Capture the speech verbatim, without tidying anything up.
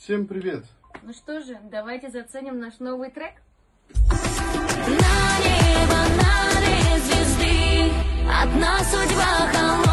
Всем привет! Ну что же, давайте заценим наш новый трек. На небо, на две звезды, одна судьба холодная.